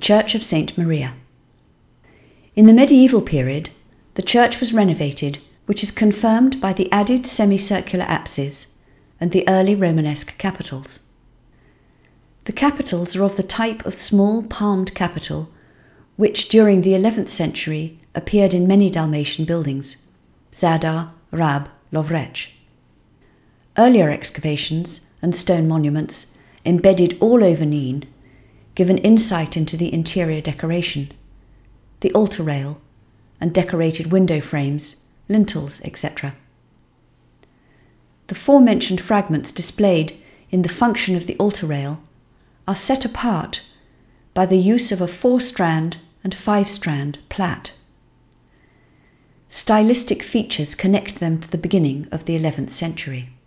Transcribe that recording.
Church of St. Maria. In the medieval period, the church was renovated, which is confirmed by the added semicircular apses and the early Romanesque capitals. The capitals are of the type of small palmed capital, which during the 11th century appeared in many Dalmatian buildings, Zadar, Rab, Lovrec. Earlier excavations and stone monuments, embedded all over Nîmes, give an insight into the interior decoration, the altar rail, and decorated window frames, lintels, etc. The forementioned fragments displayed in the function of the altar rail are set apart by the use of a 4-strand and 5-strand plait. Stylistic features connect them to the beginning of the 11th century.